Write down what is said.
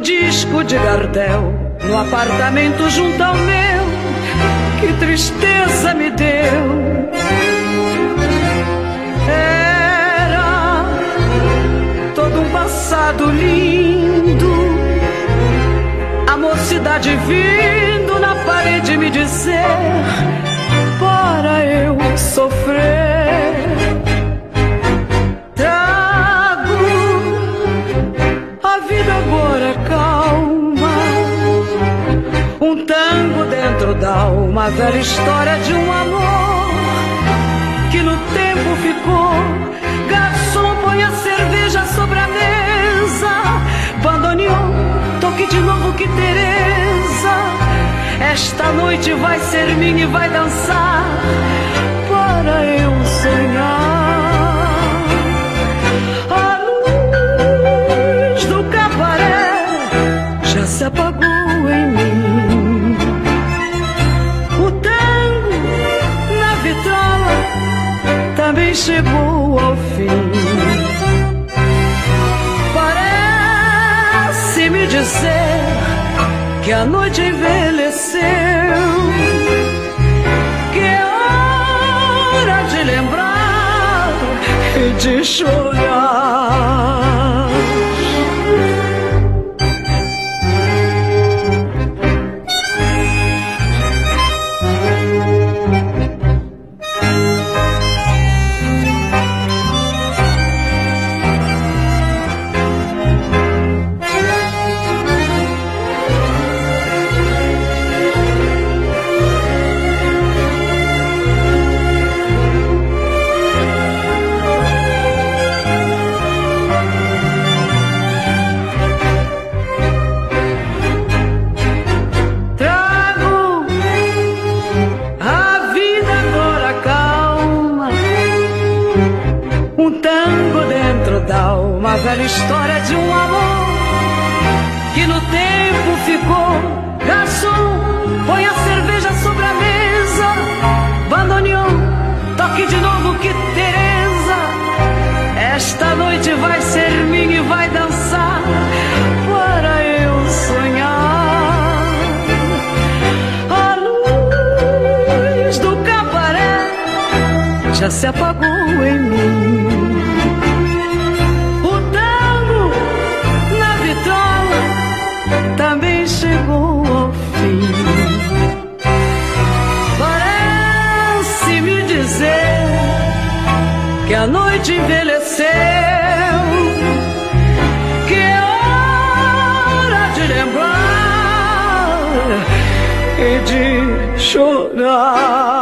disco de Gardel no apartamento junto ao meu. Que tristeza me deu. Era todo um passado lindo, a mocidade vindo na parede me dizer para eu sofrer. Trago a vida agora calma, um tango dentro da alma, velha história de um amor que no tempo ficou. Garçom, põe a cerveja sobre a mesa. Bandoneon, toque de novo que Teresa. Esta noite vai ser minha e vai dançar para eu sonhar. A luz do cabaré já se apagou em mim. O tango na vitrola também chegou ao fim. Parece-me dizer que a noite envelheceu, que é hora de lembrar e de chorar. Uma velha história de um amor que no tempo ficou. Garçom, põe a cerveja sobre a mesa. Bandoneon, toque de novo que Teresa. Esta noite vai ser minha e vai dançar para eu sonhar. A luz do cabaré já se apagou em mim. Também chegou ao fim. Parece-me dizer que a noite envelheceu, que é hora de lembrar e de chorar.